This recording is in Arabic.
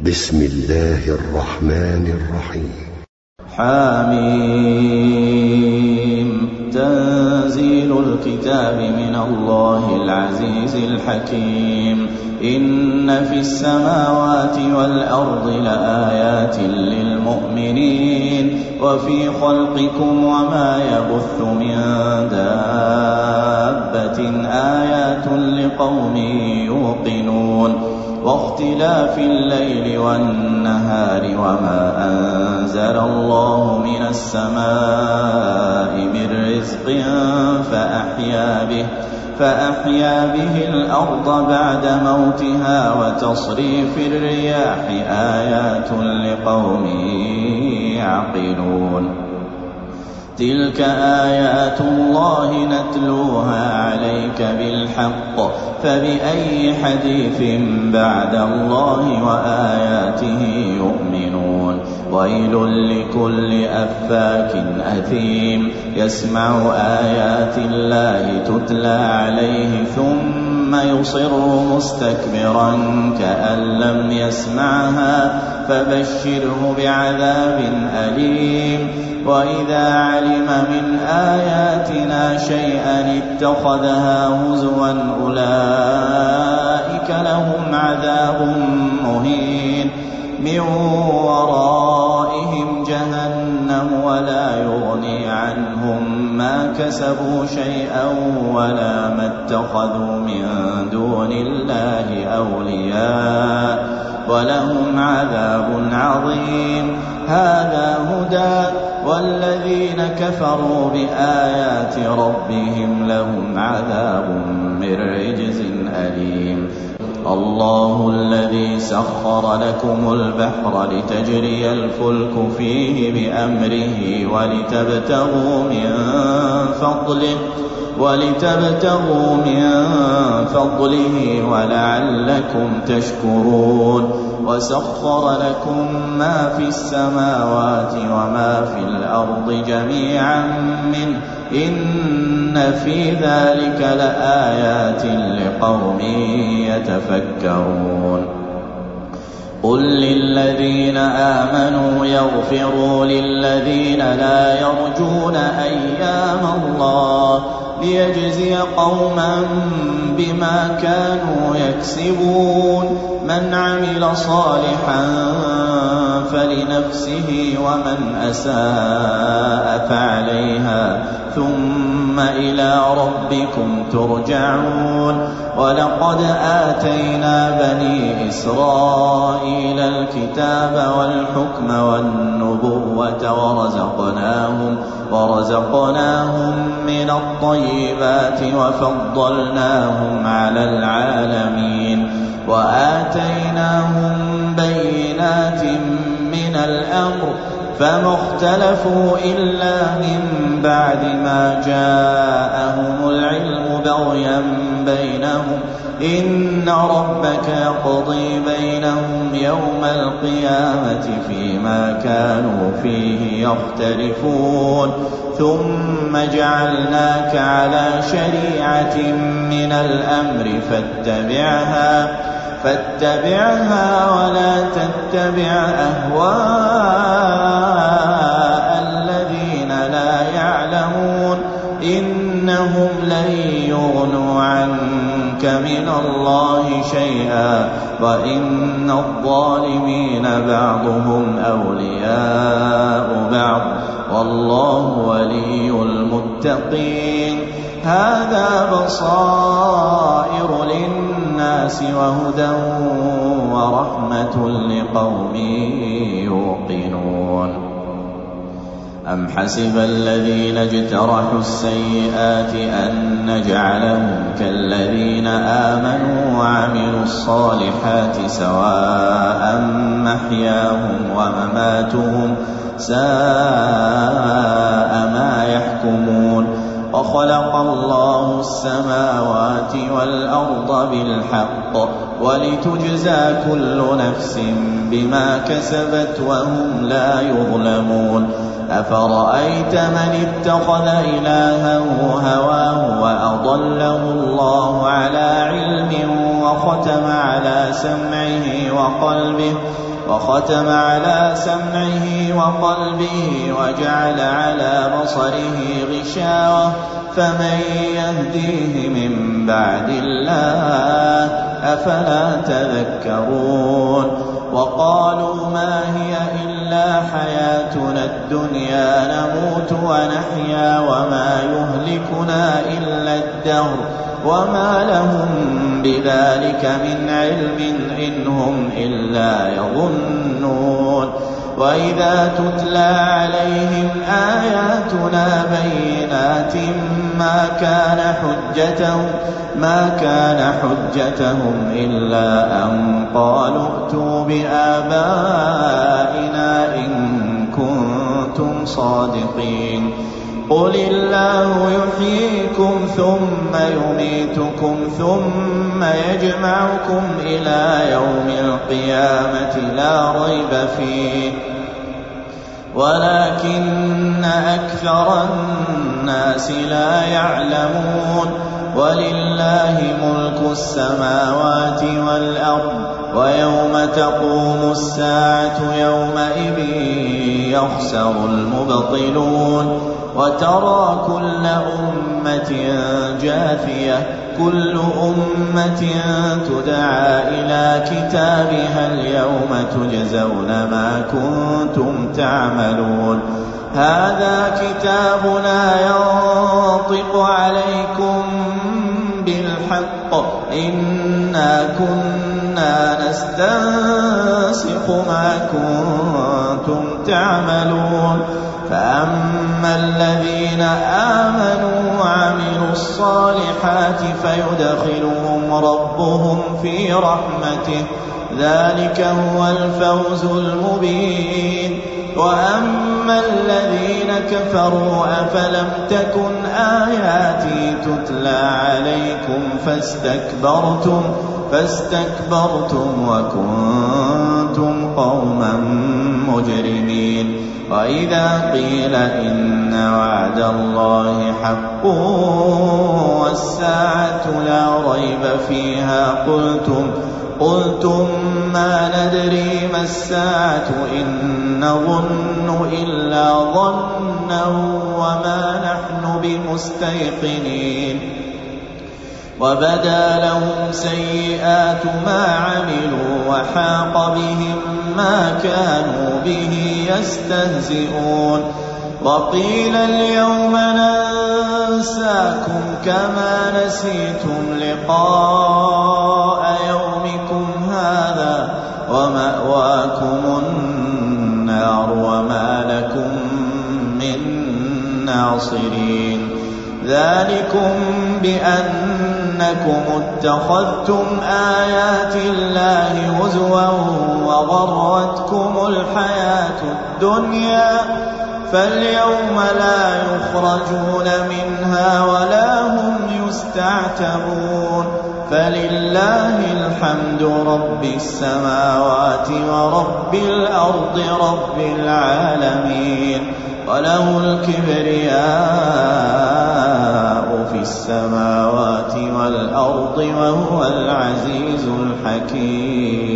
بسم الله الرحمن الرحيم. حميم. تنزيل الكتاب من الله العزيز الحكيم. إن في السماوات والأرض لآيات للمؤمنين وفي خلقكم وما يبث من دابة آيات لقوم يوقنون واختلاف الليل والنهار وما أنزل الله من السماء من رزق فأحيا به الأرض بعد موتها وتصريف الرياح آيات لقوم يعقلون. تلك آيات الله نتلوها عليك بالحق فبأي حديث بعد الله وآياته يؤمنون. ويل لكل أفاك أثيم يسمع آيات الله تتلى عليه ثم يصر مستكبرا كأن لم يسمعها فبشره بعذاب أليم. وإذا علم من آياتنا شيئا اتخذها هزوا أولئك لهم عذاب مهين من ورائهم جهنم ولا يغني عنهم ما كسبوا شيئا ولا ما اتخذوا من دون الله أولياء ولهم عذاب عظيم. هذا هدى والذين كفروا بآيات ربهم لهم عذاب من رجز أليم. الله الذي سخر لكم البحر لتجري الفلك فيه بأمره ولتبتغوا من فضله ولعلكم تشكرون. وسخر لكم ما في السماوات وما في الأرض جميعا منه إن في ذلك لآيات لقوم يتفكرون. قل للذين آمنوا يغفروا للذين لا يرجون أيام الله ليجزي قوما بما كانوا يكسبون. من عمل صالحا فلنفسه ومن أساء فعليها ثم إلى ربكم ترجعون. ولقد آتينا بني إسرائيل الكتاب والحكم والنبوة ورزقناهم من الطيبات وفضلناهم على العالمين وآتيناهم بينات من الأمر فما اختلفوا إلا من بعد ما جاءهم العلم بغيا بينهم. إن ربك يقضي بينهم يوم القيامة فيما كانوا فيه يختلفون. ثم جعلناك على شريعة من الأمر فاتبعها ولا تتبع أهواء الذين لا يعلمون إنهم لن يغنوا عنك من الله شيئا وإن الظالمين بعضهم أولياء بعض والله ولي المتقين. هذا بصائر للناس وهدى ورحمة لقوم يوقنون. أم حسب الذين اجترحوا السيئات أن نجعلهم كالذين آمنوا وعملوا الصالحات سواء محياهم ومماتهم ساء ما يحكمون. وخلق الله السماوات والأرض بالحق ولتجزى كل نفس بما كسبت وهم لا يظلمون. أفرأيت من اتخذ إلهه هواه وأضله الله على علم وختم على سمعه وقلبه وختم على سمعه وقلبه وجعل على بصره غشاوة فمن يهديه من بعد الله أفلا تذكرون وقالوا ما هي إلا حياتنا الدنيا نموت ونحيا وما يهلكنا إلا الدهر وما لهم بذلك من علم إن هم إلا يظنون وإذا تتلى عليهم آياتنا بينات ما كان حجتهم إلا أن قالوا ائتوا بآبائنا إن كنتم صادقين قل الله يحييكم ثم يميتكم ثم يجمعكم إلى يوم القيامة لا ريب فيه ولكن أكثر الناس لا يعلمون ولله ملك السماوات والأرض ويوم تقوم الساعة يومئذ يخسر المبطلون وترى كل أمة جاثية كل أمة تدعى إلى كتابها اليوم تجزون ما كنتم تعملون هذا كتابنا ينطق عليكم بالحق إنا كنا نستنسخ ما كنتم تعملون فأما الذين آمنوا وعملوا الصالحات فيدخلهم ربهم في رحمته ذلك هو الفوز المبين وأما الذين كفروا أفلم تكن آياتي تتلى عليكم فاستكبرتم وكنتم قوما مجرمين وإذا قيل إن وعد الله حق والساعة لا ريب فيها قلتم ما ندري ما الساعة إن نظن إلا ظنا وما نحن بمستيقنين وبدا لهم سيئات ما عملوا وحاق بهم ما كانوا به يستهزئون وقيل اليوم ننساكم كما نسيتم لقاء يومكم هذا ومأواكم النار وما لكم من ناصرين ذلكم بأنكم اتخذتم آيات الله هزوا وغرتكم الحياة الدنيا فاليوم لا يخرجون منها ولا هم يستعتبون فلله الحمد رب السماوات ورب الأرض رب العالمين وله الكبرياء في السماوات والأرض وهو العزيز الحكيم